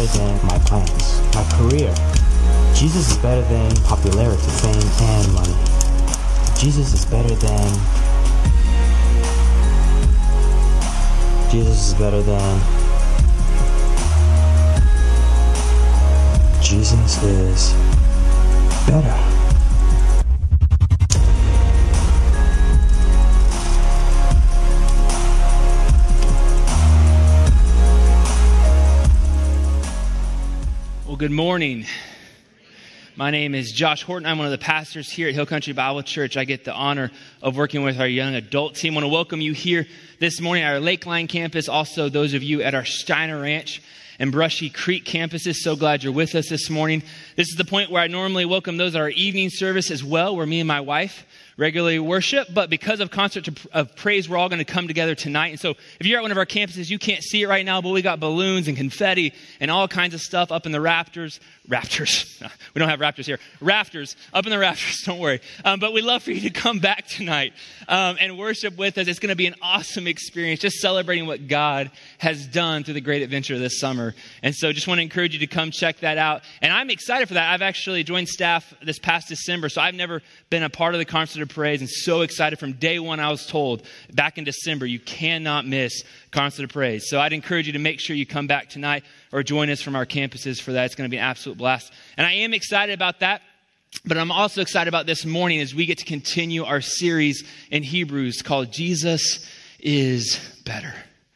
better than my plans, my career. Jesus is better than popularity, fame, and money. Jesus is better than... Jesus is better than... Jesus is better. Well, good morning. My name is Josh Horton. I'm one of the pastors here at Hill Country Bible Church. I get the honor of working with our young adult team. I want to welcome you here this morning at our Lakeline campus. Also, those of you at our Steiner Ranch and Brushy Creek campuses. So glad you're with us this morning. This is the point where I normally welcome those at our evening service as well, where me and my wife regularly worship. But because of Concert of Praise, we're all going to come together tonight. And so if you're at one of our campuses, you can't see it right now, but we got balloons and confetti and all kinds of stuff up in the rafters. We don't have raptors here. Rafters. Up in the rafters, don't worry. But we'd love for you to come back tonight and worship with us. It's going to be an awesome experience, just celebrating what God has done through the great adventure this summer. And so just want to encourage you to come check that out. And I'm excited for that. I've actually joined staff this past December, so I've never been a part of the Concert of Praise, and so excited. From day one, I was told back in December, you cannot miss Concert of Praise. So I'd encourage you to make sure you come back tonight or join us from our campuses for that. It's going to be an absolute blast. And I am excited about that. But I'm also excited about this morning as we get to continue our series in Hebrews called Jesus is Better.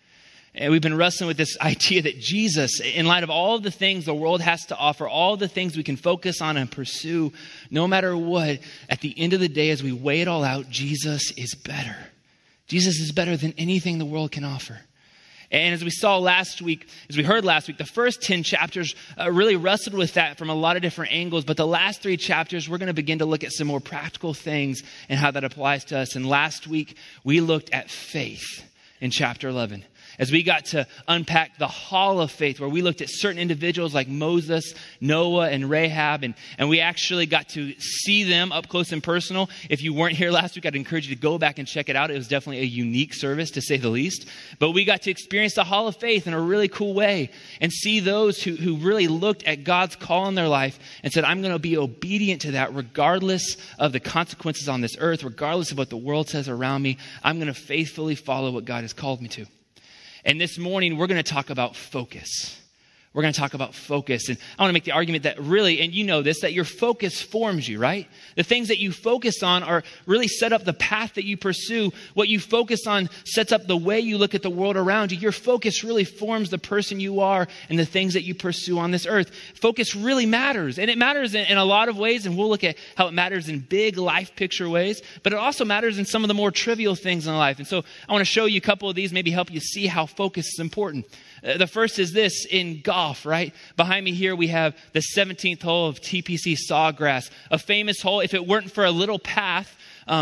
And we've been wrestling with this idea that Jesus, in light of all the things the world has to offer, all the things we can focus on and pursue, no matter what, at the end of the day, as we weigh it all out, Jesus is better. Jesus is better than anything the world can offer. And as we saw last week, as we heard last week, the first 10 chapters really wrestled with that from a lot of different angles. But the last 3 chapters, we're going to begin to look at some more practical things and how that applies to us. And last week, we looked at faith in chapter 11. As we got to unpack the hall of faith, where we looked at certain individuals like Moses, Noah, and Rahab, and we actually got to see them up close and personal. If you weren't here last week, I'd encourage you to go back and check it out. It was definitely a unique service, to say the least. But we got to experience the hall of faith in a really cool way and see those who really looked at God's call in their life and said, I'm going to be obedient to that regardless of the consequences on this earth, regardless of what the world says around me. I'm going to faithfully follow what God has called me to. And this morning, we're going to talk about focus. We're going to talk about focus. And I want to make the argument that really, and you know this, that your focus forms you, right? The things that you focus on are really set up the path that you pursue. What you focus on sets up the way you look at the world around you. Your focus really forms the person you are and the things that you pursue on this earth. Focus really matters. And it matters in a lot of ways. And we'll look at how it matters in big life picture ways. But it also matters in some of the more trivial things in life. And so I want to show you a couple of these, maybe help you see how focus is important. The first is this in golf, right? Behind me here, we have the 17th hole of TPC Sawgrass, a famous hole. If it weren't for a little path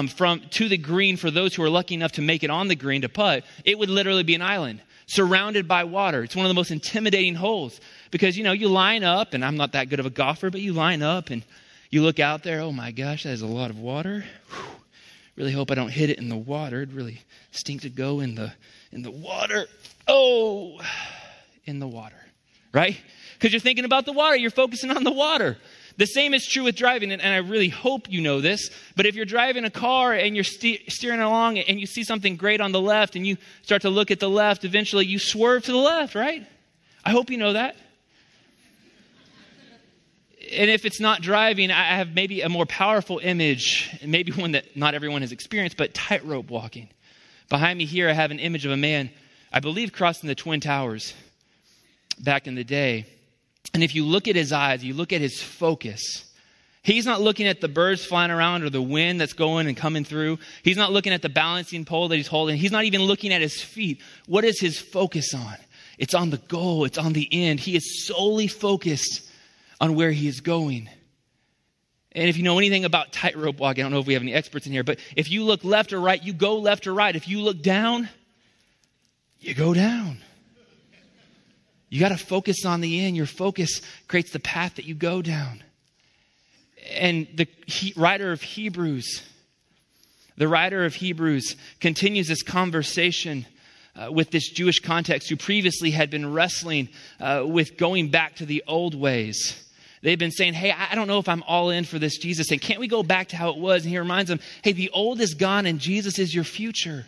to the green for those who are lucky enough to make it on the green to putt, it would literally be an island surrounded by water. It's one of the most intimidating holes because, you line up, and I'm not that good of a golfer, but you line up and you look out there. Oh my gosh, that is a lot of water. Whew. Really hope I don't hit it in the water. It'd really stink to go in the water. Oh, in the water, right? Because you're thinking about the water. You're focusing on the water. The same is true with driving, and I really hope you know this, but if you're driving a car and you're steering along and you see something great on the left and you start to look at the left, eventually you swerve to the left, right? I hope you know that. And if it's not driving, I have maybe a more powerful image, maybe one that not everyone has experienced, but tightrope walking. Behind me here, I have an image of a man, I believe, crossing the Twin Towers back in the day. And if you look at his eyes, you look at his focus, he's not looking at the birds flying around or the wind that's going and coming through. He's not looking at the balancing pole that he's holding. He's not even looking at his feet. What is his focus on? It's on the goal. It's on the end. He is solely focused on where he is going. And if you know anything about tightrope walking, I don't know if we have any experts in here, but if you look left or right, you go left or right. If you look down, you go down. You got to focus on the end. Your focus creates the path that you go down. And the writer of Hebrews continues this conversation with this Jewish context who previously had been wrestling with going back to the old ways. They've been saying, hey, I don't know if I'm all in for this Jesus thing. Can't we go back to how it was? And he reminds them, hey, the old is gone and Jesus is your future.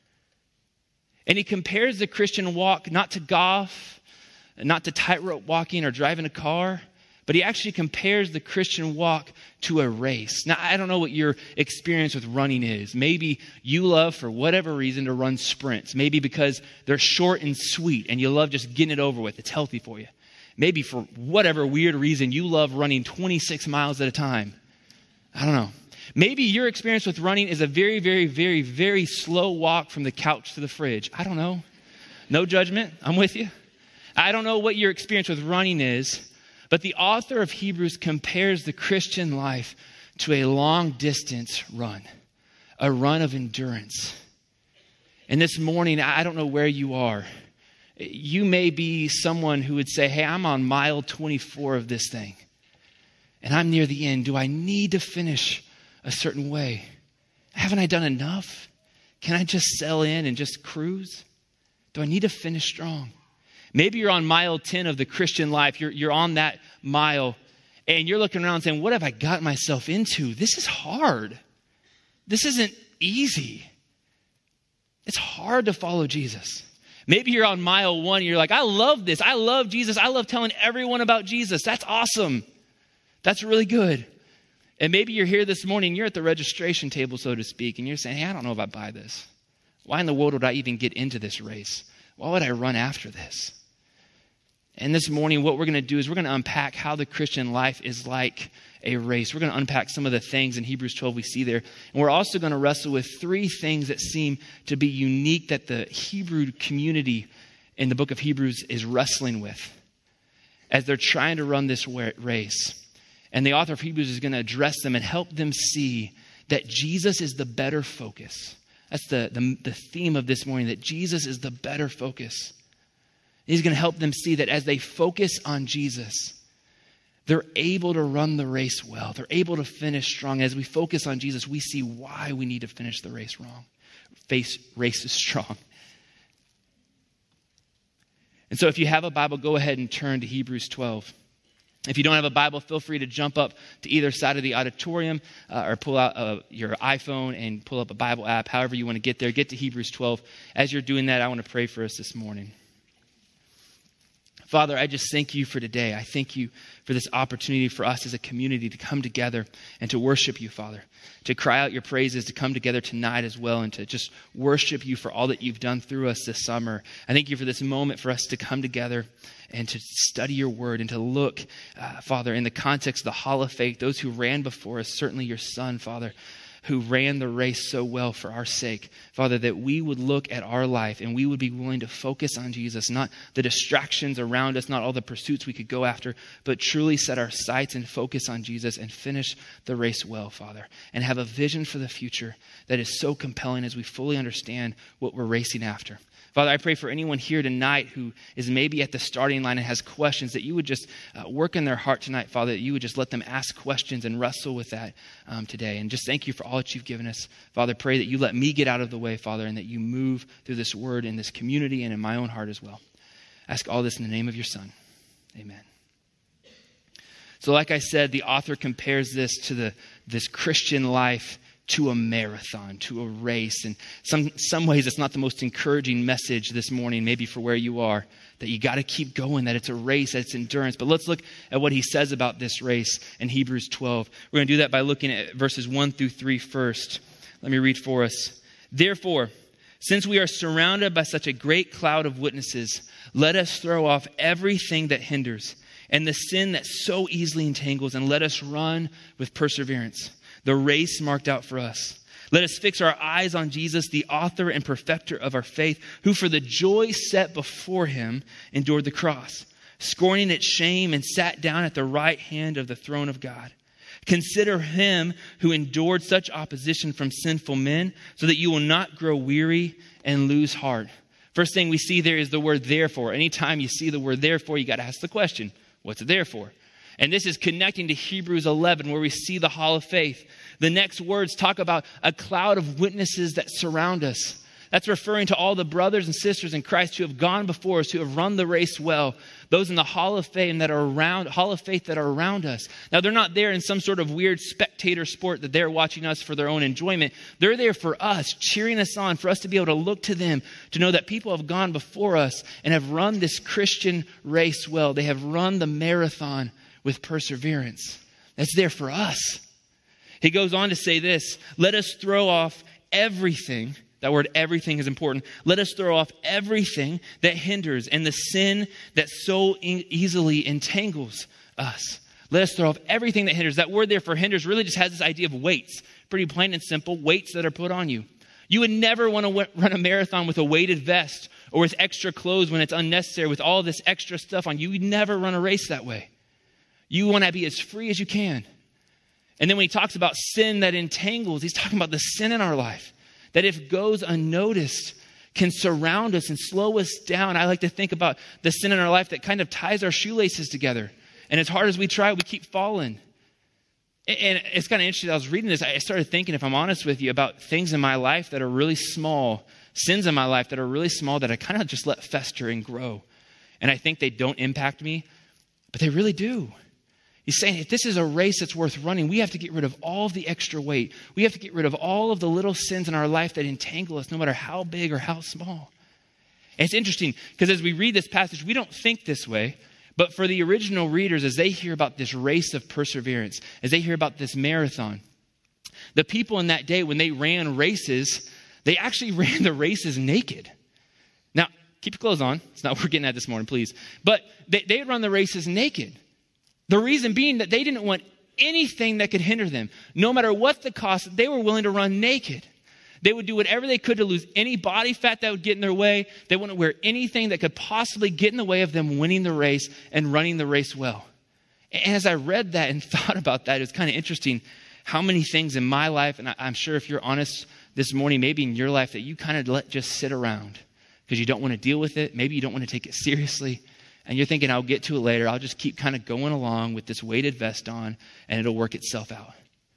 And he compares the Christian walk not to golf, not to tightrope walking or driving a car, but he actually compares the Christian walk to a race. Now, I don't know what your experience with running is. Maybe you love, for whatever reason, to run sprints. Maybe because they're short and sweet and you love just getting it over with. It's healthy for you. Maybe for whatever weird reason, you love running 26 miles at a time. I don't know. Maybe your experience with running is a very, very, very, very slow walk from the couch to the fridge. I don't know. No judgment. I'm with you. I don't know what your experience with running is, but the author of Hebrews compares the Christian life to a long distance run, a run of endurance. And this morning, I don't know where you are. You may be someone who would say, hey, I'm on mile 24 of this thing, and I'm near the end. Do I need to finish a certain way? Haven't I done enough? Can I just sell in and just cruise? Do I need to finish strong? Maybe you're on mile 10 of the Christian life. You're on that mile, and you're looking around saying, what have I got myself into? This is hard. This isn't easy. It's hard to follow Jesus. Maybe you're on mile 1 and you're like, I love this. I love Jesus. I love telling everyone about Jesus. That's awesome. That's really good. And maybe you're here this morning, you're at the registration table, so to speak, and you're saying, hey, I don't know if I buy this. Why in the world would I even get into this race? Why would I run after this? And this morning, what we're going to do is we're going to unpack how the Christian life is like a race. We're going to unpack some of the things in Hebrews 12 we see there. And we're also going to wrestle with 3 things that seem to be unique that the Hebrew community in the book of Hebrews is wrestling with as they're trying to run this race. And the author of Hebrews is going to address them and help them see that Jesus is the better focus. That's the theme of this morning, that Jesus is the better focus. He's going to help them see that as they focus on Jesus, they're able to run the race well. They're able to finish strong. As we focus on Jesus, we see why we need to finish the race strong. And so if you have a Bible, go ahead and turn to Hebrews 12. If you don't have a Bible, feel free to jump up to either side of the auditorium or pull out your iPhone and pull up a Bible app, however you want to get there. Get to Hebrews 12. As you're doing that, I want to pray for us this morning. Father, I just thank you for today. I thank you for this opportunity for us as a community to come together and to worship you, Father, to cry out your praises, to come together tonight as well, and to just worship you for all that you've done through us this summer. I thank you for this moment for us to come together and to study your word and to look, Father, in the context of the Hall of Faith, those who ran before us, certainly your Son, Father, who ran the race so well for our sake. Father, that we would look at our life and we would be willing to focus on Jesus, not the distractions around us, not all the pursuits we could go after, but truly set our sights and focus on Jesus and finish the race well, Father, and have a vision for the future that is so compelling as we fully understand what we're racing after. Father, I pray for anyone here tonight who is maybe at the starting line and has questions, that you would just work in their heart tonight, Father, that you would just let them ask questions and wrestle with that today. And just thank you for all that you've given us. Father, pray that you let me get out of the way, Father, and that you move through this word in this community and in my own heart as well. I ask all this in the name of your Son. Amen. So like I said, the author compares this to this Christian life to a marathon, to a race. And some ways it's not the most encouraging message this morning, maybe for where you are, that you got to keep going, that it's a race, that it's endurance. But let's look at what he says about this race in Hebrews 12. We're going to do that by looking at verses 1 through 3 first. Let me read for us. Therefore, since we are surrounded by such a great cloud of witnesses, let us throw off everything that hinders and the sin that so easily entangles, and let us run with perseverance the race marked out for us. Let us fix our eyes on Jesus, the author and perfecter of our faith, who for the joy set before him endured the cross, scorning its shame, and sat down at the right hand of the throne of God. Consider him who endured such opposition from sinful men, so that you will not grow weary and lose heart. First thing we see there is the word therefore. Anytime you see the word therefore, you got to ask the question, what's it there for? And this is connecting to Hebrews 11, where we see the Hall of Faith. The next words talk about a cloud of witnesses that surround us. That's referring to all the brothers and sisters in Christ who have gone before us, who have run the race well. Those in the Hall of Faith that are around us. Now, they're not there in some sort of weird spectator sport that they're watching us for their own enjoyment. They're there for us, cheering us on, for us to be able to look to them, to know that people have gone before us and have run this Christian race well. They have run the marathon with perseverance. That's there for us. He goes on to say this, let us throw off everything. That word everything is important. Let us throw off everything that hinders and the sin that so easily entangles us. Let us throw off everything that hinders. That word there for hinders really just has this idea of weights. Pretty plain and simple, weights that are put on you. You would never want to run a marathon with a weighted vest or with extra clothes when it's unnecessary, with all this extra stuff on. You would never run a race that way. You want to be as free as you can. And then when he talks about sin that entangles, he's talking about the sin in our life that if goes unnoticed can surround us and slow us down. I like to think about the sin in our life that kind of ties our shoelaces together. And as hard as we try, we keep falling. And it's kind of interesting. I was reading this. I started thinking, if I'm honest with you, about things in my life that are really small, sins in my life that are really small that I kind of just let fester and grow. And I think they don't impact me, but they really do. He's saying if this is a race that's worth running, we have to get rid of all of the extra weight. We have to get rid of all of the little sins in our life that entangle us, no matter how big or how small. And it's interesting because as we read this passage, we don't think this way. But for the original readers, as they hear about this race of perseverance, as they hear about this marathon, the people in that day, when they ran races, they actually ran the races naked. Now, keep your clothes on. It's not what we're getting at this morning, please. But they would run the races naked. The reason being that they didn't want anything that could hinder them. No matter what the cost, they were willing to run naked. They would do whatever they could to lose any body fat that would get in their way. They wouldn't wear anything that could possibly get in the way of them winning the race and running the race well. And as I read that and thought about that, it was kind of interesting how many things in my life, and I'm sure if you're honest this morning, maybe in your life, that you kind of let just sit around because you don't want to deal with it. Maybe you don't want to take it seriously. And you're thinking, I'll get to it later. I'll just keep kind of going along with this weighted vest on and it'll work itself out.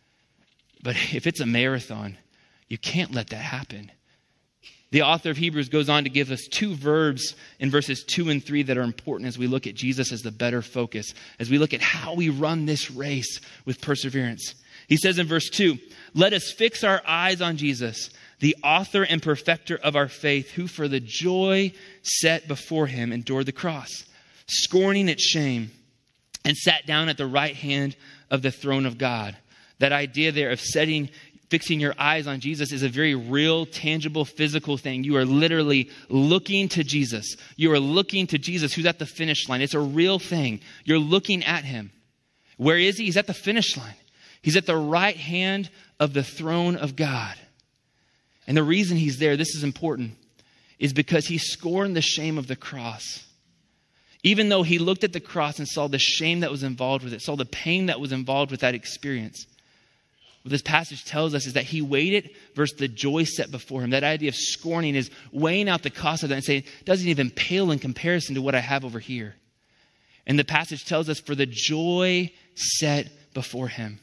But if it's a marathon, you can't let that happen. The author of Hebrews goes on to give us two verbs in verses 2 and 3 that are important as we look at Jesus as the better focus, as we look at how we run this race with perseverance. He says in verse 2, let us fix our eyes on Jesus, the author and perfecter of our faith, who for the joy set before him endured the cross, scorning its shame, and sat down at the right hand of the throne of God. That idea there of fixing your eyes on Jesus is a very real, tangible, physical thing. You are literally looking to Jesus. You are looking to Jesus who's at the finish line. It's a real thing. You're looking at him. Where is he? He's at the finish line. He's at the right hand of the throne of God. And the reason he's there, this is important, is because he scorned the shame of the cross. Even though he looked at the cross and saw the shame that was involved with it, saw the pain that was involved with that experience. What this passage tells us is that he weighed it versus the joy set before him. That idea of scorning is weighing out the cost of that and saying, it doesn't even pale in comparison to what I have over here. And the passage tells us for the joy set before him,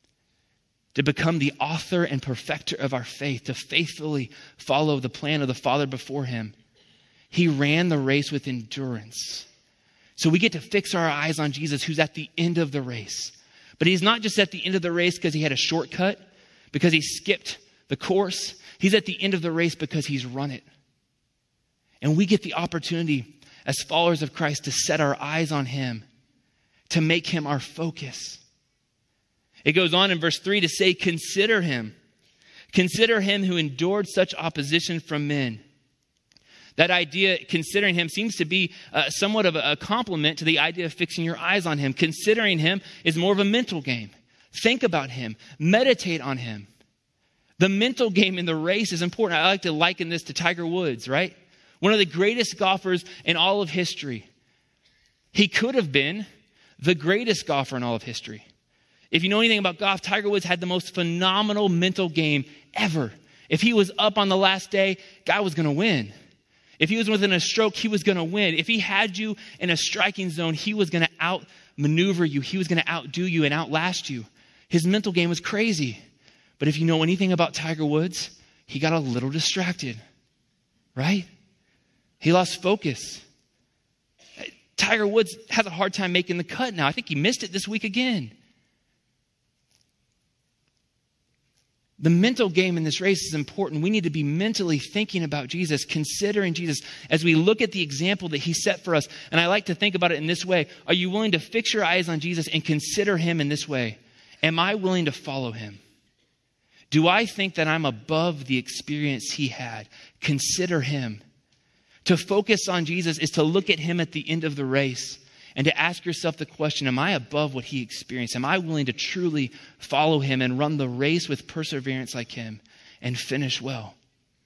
to become the author and perfecter of our faith, to faithfully follow the plan of the Father before him. He ran the race with endurance. So we get to fix our eyes on Jesus, who's at the end of the race. But he's not just at the end of the race because he had a shortcut, because he skipped the course. He's at the end of the race because he's run it. And we get the opportunity as followers of Christ to set our eyes on him, to make him our focus. It goes on in verse 3 to say, consider him. Consider him who endured such opposition from men. That idea, considering him, seems to be somewhat of a compliment to the idea of fixing your eyes on him. Considering him is more of a mental game. Think about him. Meditate on him. The mental game in the race is important. I like to liken this to Tiger Woods, right? One of the greatest golfers in all of history. He could have been the greatest golfer in all of history. If you know anything about golf, Tiger Woods had the most phenomenal mental game ever. If he was up on the last day, guy was going to win. If he was within a stroke, he was going to win. If he had you in a striking zone, he was going to outmaneuver you. He was going to outdo you and outlast you. His mental game was crazy. But if you know anything about Tiger Woods, he got a little distracted. right? He lost focus. Tiger Woods has a hard time making the cut now. I think he missed it this week again. The mental game in this race is important. We need to be mentally thinking about Jesus, considering Jesus as we look at the example that he set for us. And I like to think about it in this way. Are you willing to fix your eyes on Jesus and consider him in this way? Am I willing to follow him? Do I think that I'm above the experience he had? Consider him. To focus on Jesus is to look at him at the end of the race and to ask yourself the question, am I above what he experienced? Am I willing to truly follow him and run the race with perseverance like him and finish well?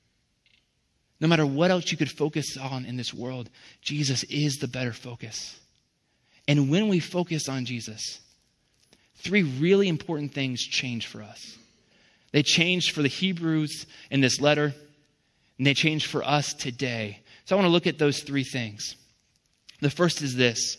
No matter what else you could focus on in this world, Jesus is the better focus. And when we focus on Jesus, 3 really important things change for us. They changed for the Hebrews in this letter, and they changed for us today. So I want to look at those 3 things. The first is this.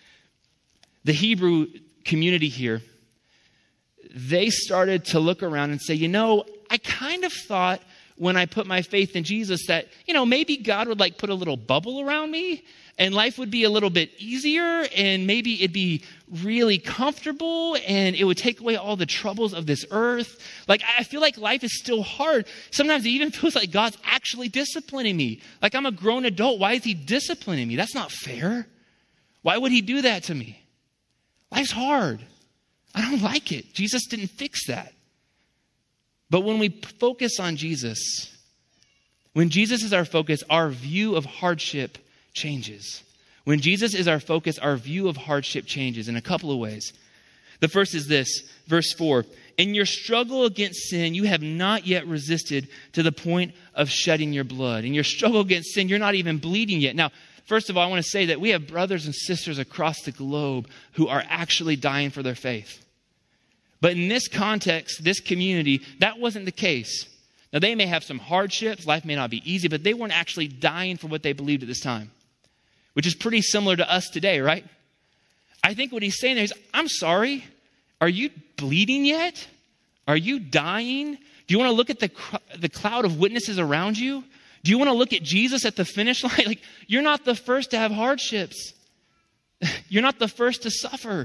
The Hebrew community here, they started to look around and say, I kind of thought when I put my faith in Jesus that, maybe God would put a little bubble around me and life would be a little bit easier and maybe it'd be really comfortable and it would take away all the troubles of this earth. I feel like life is still hard. Sometimes it even feels like God's actually disciplining me. Like I'm a grown adult. Why is he disciplining me? That's not fair. Why would he do that to me? Life's hard. I don't like it. Jesus didn't fix that. But when we focus on Jesus, when Jesus is our focus, our view of hardship changes. When Jesus is our focus, our view of hardship changes in a couple of ways. The first is this, verse 4. In your struggle against sin, you have not yet resisted to the point of shedding your blood. In your struggle against sin, you're not even bleeding yet. Now, first of all, I want to say that we have brothers and sisters across the globe who are actually dying for their faith. But in this context, this community, that wasn't the case. Now, they may have some hardships. Life may not be easy, but they weren't actually dying for what they believed at this time, which is pretty similar to us today, right? I think what he's saying there is, I'm sorry. Are you bleeding yet? Are you dying? Do you want to look at the cloud of witnesses around you? Do you want to look at Jesus at the finish line? You're not the first to have hardships. You're not the first to suffer.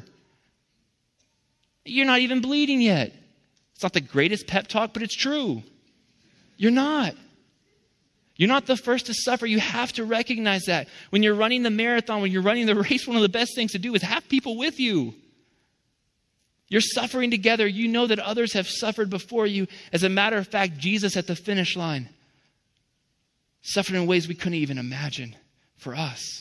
You're not even bleeding yet. It's not the greatest pep talk, but it's true. You're not. You're not the first to suffer. You have to recognize that. When you're running the marathon, when you're running the race, one of the best things to do is have people with you. You're suffering together. You know that others have suffered before you. As a matter of fact, Jesus at the finish line suffered in ways we couldn't even imagine for us.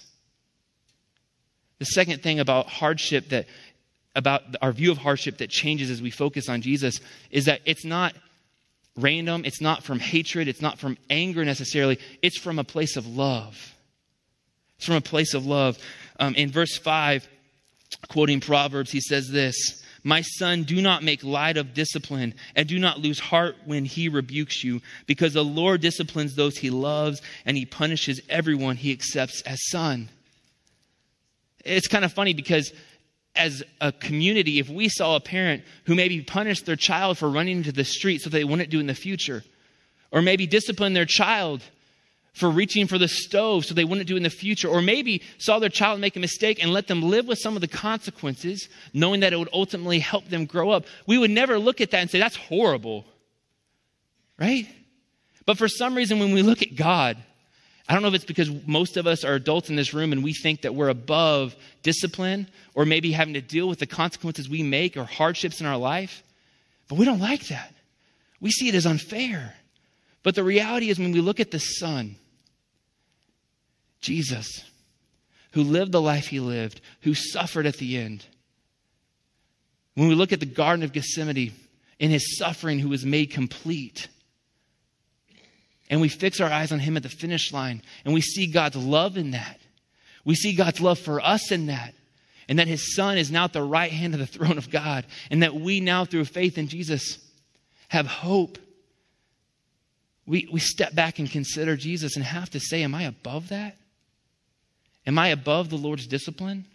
The second thing about hardship about our view of hardship that changes as we focus on Jesus is that it's not random. It's not from hatred. It's not from anger necessarily. It's from a place of love. It's from a place of love. In verse 5, quoting Proverbs, he says this, "My son, do not make light of discipline and do not lose heart when he rebukes you, because the Lord disciplines those he loves and he punishes everyone he accepts as son." It's kind of funny because as a community, if we saw a parent who maybe punished their child for running into the street so they wouldn't do in the future, or maybe disciplined their child for reaching for the stove so they wouldn't do in the future, or maybe saw their child make a mistake and let them live with some of the consequences, knowing that it would ultimately help them grow up, we would never look at that and say, that's horrible, right? But for some reason, when we look at God, I don't know if it's because most of us are adults in this room and we think that we're above discipline or maybe having to deal with the consequences we make or hardships in our life. But we don't like that. We see it as unfair. But the reality is when we look at the Son, Jesus, who lived the life he lived, who suffered at the end. When we look at the Garden of Gethsemane, in his suffering, who was made complete. And we fix our eyes on him at the finish line. And we see God's love in that. We see God's love for us in that. And that his Son is now at the right hand of the throne of God. And that we now, through faith in Jesus, have hope. We step back and consider Jesus and have to say, am I above that? Am I above the Lord's discipline?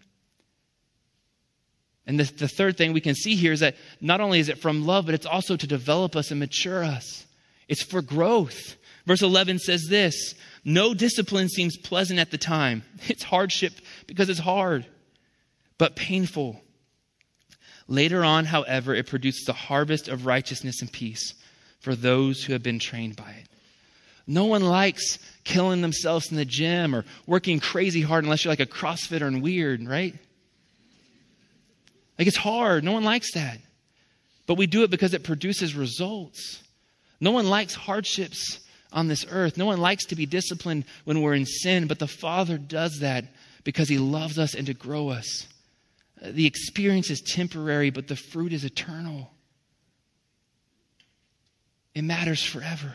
And the third thing we can see here is that not only is it from love, but it's also to develop us and mature us. It's for growth. Verse 11 says this, No discipline seems pleasant at the time. It's hardship because it's hard, but painful. Later on, however, it produces a harvest of righteousness and peace for those who have been trained by it. No one likes killing themselves in the gym or working crazy hard unless you're like a CrossFitter and weird, right? Like, it's hard. No one likes that. But we do it because it produces results. No one likes hardships on this earth. No one likes to be disciplined when we're in sin, but the Father does that because he loves us and to grow us. The experience is temporary, but the fruit is eternal. It matters forever.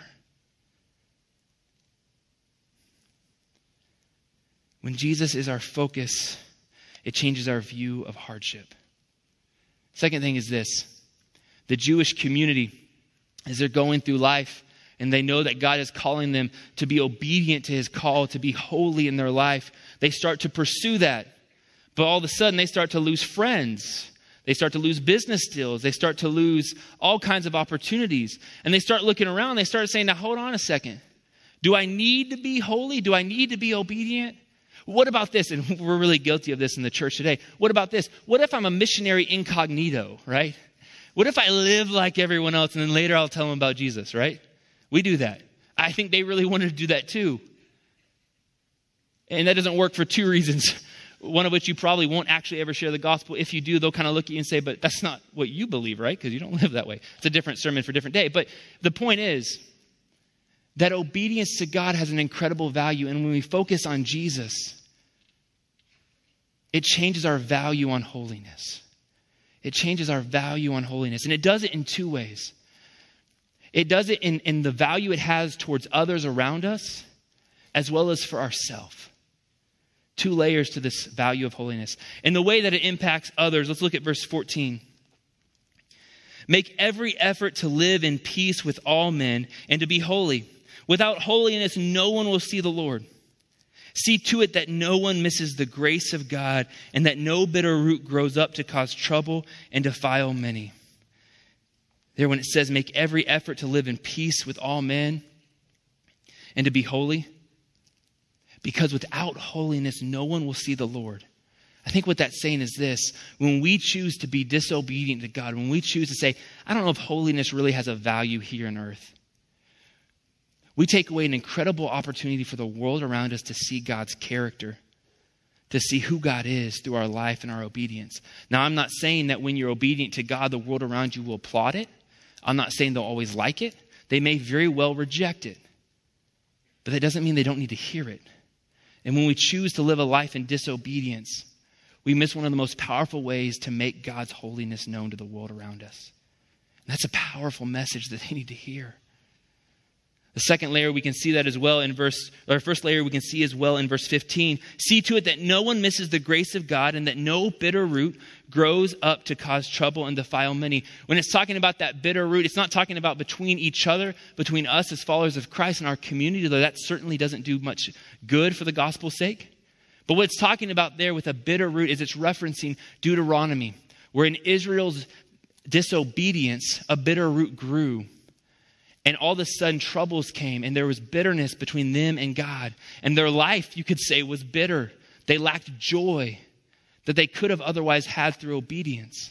When Jesus is our focus, it changes our view of hardship. Second thing is this. The Jewish community, as they're going through life, and they know that God is calling them to be obedient to his call, to be holy in their life, they start to pursue that. But all of a sudden, they start to lose friends. They start to lose business deals. They start to lose all kinds of opportunities. And they start looking around. They start saying, now, hold on a second. Do I need to be holy? Do I need to be obedient? What about this? And we're really guilty of this in the church today. What about this? What if I'm a missionary incognito, right? What if I live like everyone else and then later I'll tell them about Jesus, right? We do that. I think they really wanted to do that too. And that doesn't work for two reasons. One of which you probably won't actually ever share the gospel. If you do, they'll kind of look at you and say, but that's not what you believe, right? Because you don't live that way. It's a different sermon for a different day. But the point is that obedience to God has an incredible value. And when we focus on Jesus, it changes our value on holiness. It changes our value on holiness. And it does it in two ways. It does it in the value it has towards others around us, as well as for ourselves. Two layers to this value of holiness. And the way that it impacts others, let's look at verse 14. Make every effort to live in peace with all men and to be holy. Without holiness, no one will see the Lord. See to it that no one misses the grace of God and that no bitter root grows up to cause trouble and defile many. There, when it says make every effort to live in peace with all men and to be holy, because without holiness, no one will see the Lord. I think what that's saying is this. When we choose to be disobedient to God, when we choose to say, I don't know if holiness really has a value here on earth, we take away an incredible opportunity for the world around us to see God's character, to see who God is through our life and our obedience. Now, I'm not saying that when you're obedient to God, the world around you will applaud it. I'm not saying they'll always like it. They may very well reject it. But that doesn't mean they don't need to hear it. And when we choose to live a life in disobedience, we miss one of the most powerful ways to make God's holiness known to the world around us. And that's a powerful message that they need to hear. The second layer, we can see that as well first layer we can see as well in verse 15. See to it that no one misses the grace of God and that no bitter root grows up to cause trouble and defile many. When it's talking about that bitter root, it's not talking about between each other, between us as followers of Christ and our community, though that certainly doesn't do much good for the gospel's sake. But what it's talking about there with a bitter root is it's referencing Deuteronomy, where in Israel's disobedience, a bitter root grew. And all of a sudden, troubles came, and there was bitterness between them and God. And their life, you could say, was bitter. They lacked joy that they could have otherwise had through obedience.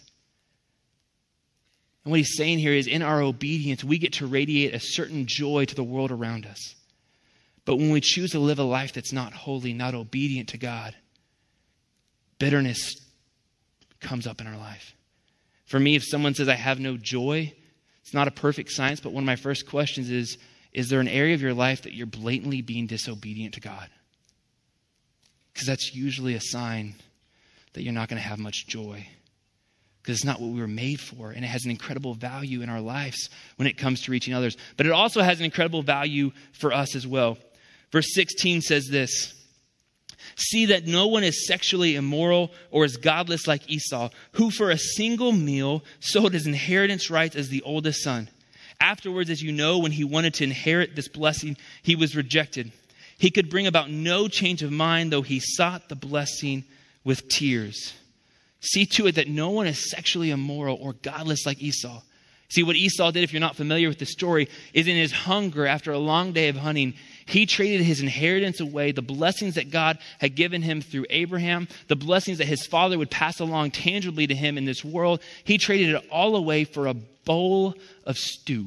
And what he's saying here is, in our obedience, we get to radiate a certain joy to the world around us. But when we choose to live a life that's not holy, not obedient to God, bitterness comes up in our life. For me, if someone says, I have no joy, it's not a perfect science, but one of my first questions is there an area of your life that you're blatantly being disobedient to God? Because that's usually a sign that you're not going to have much joy. Because it's not what we were made for. And it has an incredible value in our lives when it comes to reaching others. But it also has an incredible value for us as well. Verse 16 says this. See that no one is sexually immoral or is godless like Esau, who for a single meal sold his inheritance rights as the oldest son. Afterwards, as you know, when he wanted to inherit this blessing, he was rejected. He could bring about no change of mind, though he sought the blessing with tears. See to it that no one is sexually immoral or godless like Esau. See, what Esau did, if you're not familiar with the story, is in his hunger after a long day of hunting, He traded his inheritance away, the blessings that God had given him through Abraham, the blessings that his father would pass along tangibly to him in this world. He traded it all away for a bowl of stew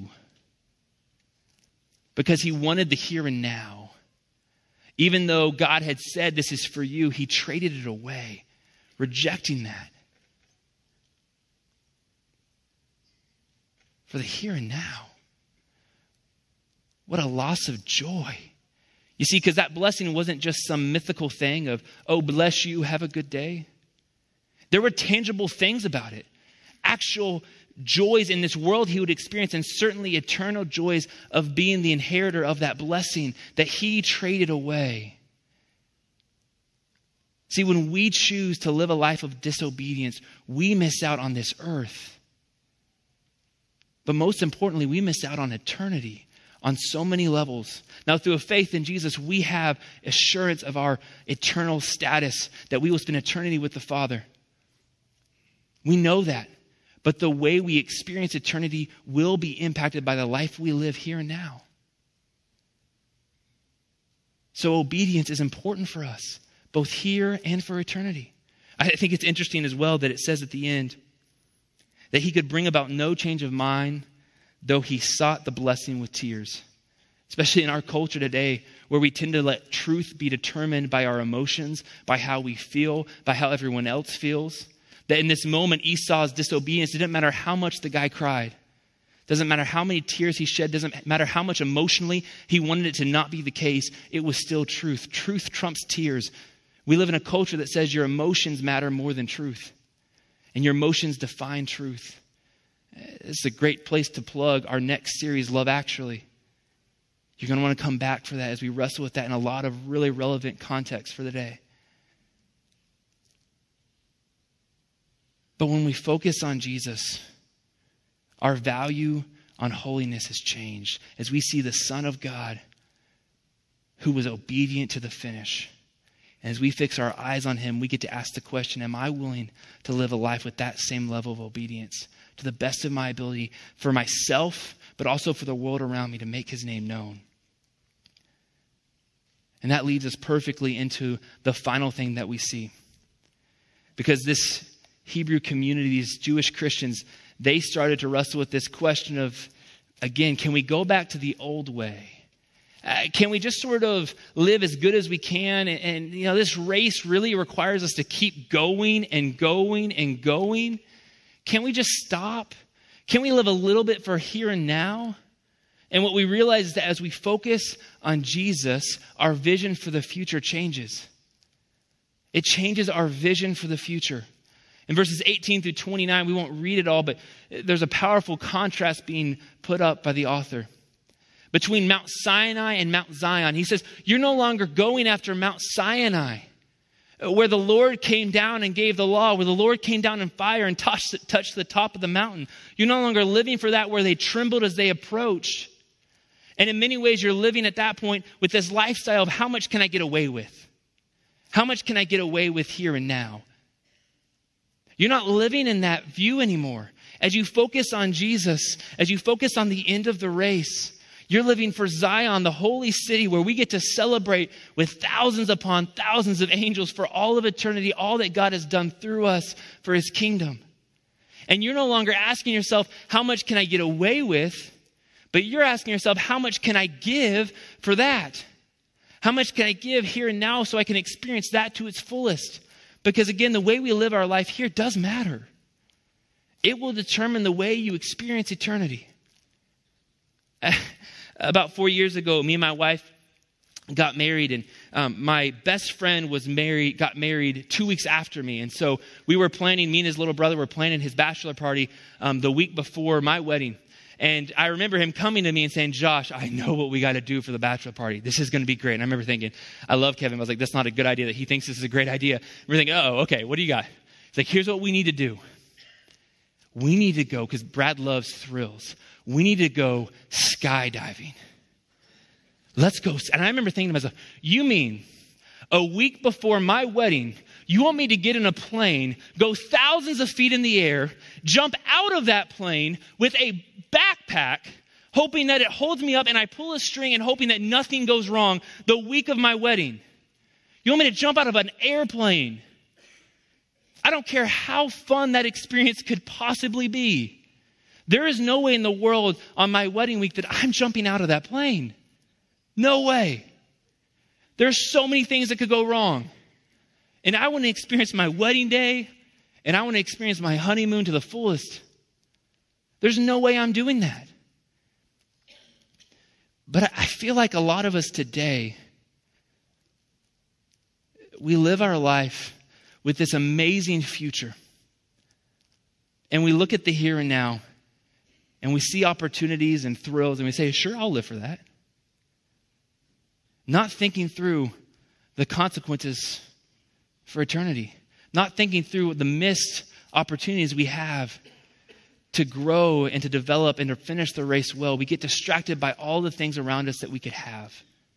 because he wanted the here and now. Even though God had said, this is for you, he traded it away, rejecting that for the here and now. What a loss of joy. You see, because that blessing wasn't just some mythical thing of, oh, bless you, have a good day. There were tangible things about it. Actual joys in this world he would experience, and certainly eternal joys of being the inheritor of that blessing that he traded away. See, when we choose to live a life of disobedience, we miss out on this earth. But most importantly, we miss out on eternity on so many levels. Now, through a faith in Jesus, we have assurance of our eternal status, that we will spend eternity with the Father. We know that. But the way we experience eternity will be impacted by the life we live here and now. So obedience is important for us, both here and for eternity. I think it's interesting as well that it says at the end that he could bring about no change of mind, though he sought the blessing with tears. Especially in our culture today, where we tend to let truth be determined by our emotions, by how we feel, by how everyone else feels. That in this moment, Esau's disobedience, it didn't matter how much the guy cried. Doesn't matter how many tears he shed. Doesn't matter how much emotionally he wanted it to not be the case. It was still truth. Truth trumps tears. We live in a culture that says your emotions matter more than truth. And your emotions define truth. It's a great place to plug our next series, Love Actually. You're going to want to come back for that as we wrestle with that in a lot of really relevant context for the day. But when we focus on Jesus, our value on holiness has changed as we see the Son of God who was obedient to the finish. And as we fix our eyes on him, we get to ask the question, am I willing to live a life with that same level of obedience to the best of my ability for myself, but also for the world around me to make his name known? And that leads us perfectly into the final thing that we see. Because this Hebrew community, these Jewish Christians, they started to wrestle with this question of, again, can we go back to the old way? Can we just sort of live as good as we can? And you know, this race really requires us to keep going and going and going. Can we just stop? Can we live a little bit for here and now? And what we realize is that as we focus on Jesus, our vision for the future changes. It changes our vision for the future. In verses 18 through 29, we won't read it all, but there's a powerful contrast being put up by the author. Between Mount Sinai and Mount Zion, he says, you're no longer going after Mount Sinai, where the Lord came down and gave the law, where the Lord came down in fire and touched the top of the mountain. You're no longer living for that, where they trembled as they approached. And in many ways, you're living at that point with this lifestyle of how much can I get away with? How much can I get away with here and now? You're not living in that view anymore. As you focus on Jesus, as you focus on the end of the race, you're living for Zion, the holy city, where we get to celebrate with thousands upon thousands of angels for all of eternity, all that God has done through us for his kingdom. And you're no longer asking yourself, how much can I get away with? But you're asking yourself, how much can I give for that? How much can I give here and now so I can experience that to its fullest? Because again, the way we live our life here does matter. It will determine the way you experience eternity. About 4 years ago, me and my wife got married, and my best friend got married 2 weeks after me. And so we were planning, me and his little brother were planning his bachelor party the week before my wedding. And I remember him coming to me and saying, Josh, I know what we got to do for the bachelor party. This is going to be great. And I remember thinking, I love Kevin. I was like, that's not a good idea that he thinks this is a great idea. We're thinking, oh, okay, what do you got? He's like, here's what we need to do. We need to go, because Brad loves thrills. We need to go skydiving. Let's go. And I remember thinking to myself, you mean a week before my wedding, you want me to get in a plane, go thousands of feet in the air, jump out of that plane with a backpack, hoping that it holds me up and I pull a string and hoping that nothing goes wrong the week of my wedding. You want me to jump out of an airplane? I don't care how fun that experience could possibly be. There is no way in the world on my wedding week that I'm jumping out of that plane. No way. There's so many things that could go wrong. And I want to experience my wedding day and I want to experience my honeymoon to the fullest. There's no way I'm doing that. But I feel like a lot of us today, we live our life with this amazing future. And we look at the here and now and we see opportunities and thrills and we say, sure, I'll live for that. Not thinking through the consequences for eternity. Not thinking through the missed opportunities we have to grow and to develop and to finish the race well. We get distracted by all the things around us that we could have.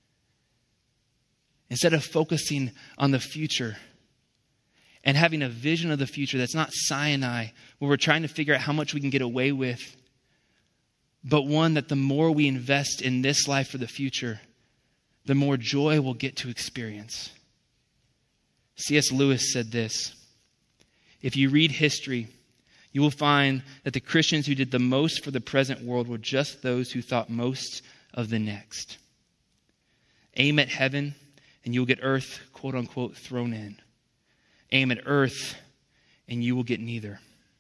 Instead of focusing on the future and having a vision of the future that's not Sinai, where we're trying to figure out how much we can get away with, but one that the more we invest in this life for the future, the more joy we'll get to experience. C.S. Lewis said this: if you read history, you will find that the Christians who did the most for the present world were just those who thought most of the next. Aim at heaven and you'll get earth, quote unquote, thrown in. Aim at earth and you will get neither.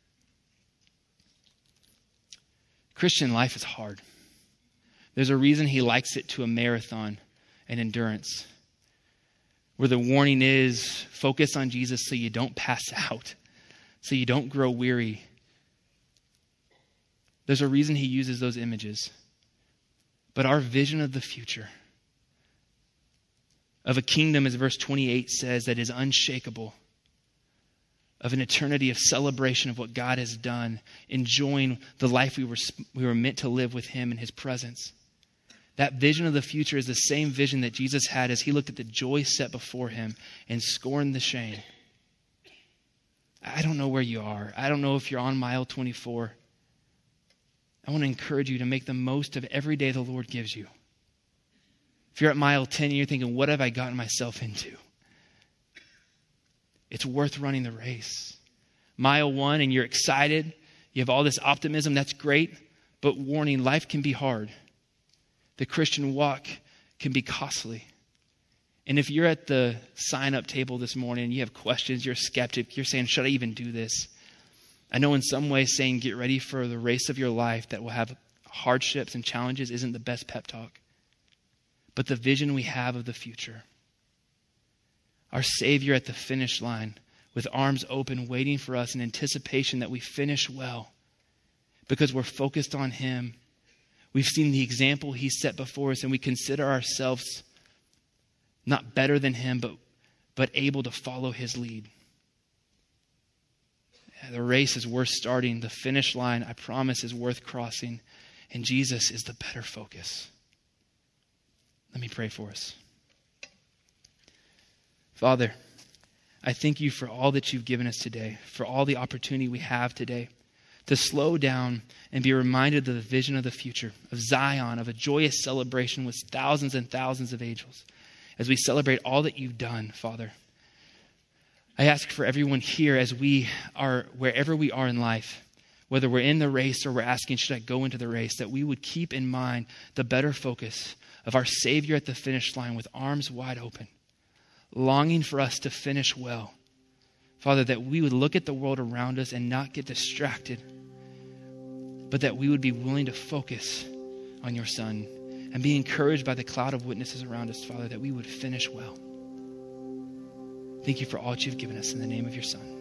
Christian life is hard. There's a reason he likes it to a marathon and endurance, where the warning is focus on Jesus so you don't pass out, so you don't grow weary. There's a reason he uses those images. But our vision of the future, of a kingdom, as verse 28 says, that is unshakable, of an eternity of celebration of what God has done, enjoying the life we were meant to live with him in his presence. That vision of the future is the same vision that Jesus had as he looked at the joy set before him and scorned the shame. I don't know where you are. I don't know if you're on mile 24. I want to encourage you to make the most of every day the Lord gives you. If you're at mile 10 and you're thinking, what have I gotten myself into? It's worth running the race. Mile 1 and you're excited. You have all this optimism. That's great. But warning, life can be hard. The Christian walk can be costly. And if you're at the sign-up table this morning and you have questions, you're a skeptic, you're saying, should I even do this? I know in some ways saying get ready for the race of your life that will have hardships and challenges isn't the best pep talk. But the vision we have of the future, our Savior at the finish line with arms open, waiting for us in anticipation that we finish well because we're focused on him. We've seen the example he set before us and we consider ourselves not better than him, but able to follow his lead. The race is worth starting. The finish line, I promise, is worth crossing. And Jesus is the better focus. Let me pray for us. Father, I thank you for all that you've given us today, for all the opportunity we have today to slow down and be reminded of the vision of the future, of Zion, of a joyous celebration with thousands and thousands of angels as we celebrate all that you've done, Father. I ask for everyone here as we are, wherever we are in life, whether we're in the race or we're asking, should I go into the race, that we would keep in mind the better focus of our Savior at the finish line with arms wide open, longing for us to finish well. Father, that we would look at the world around us and not get distracted, but that we would be willing to focus on your Son and be encouraged by the cloud of witnesses around us, Father, that we would finish well. Thank you for all that you've given us in the name of your Son.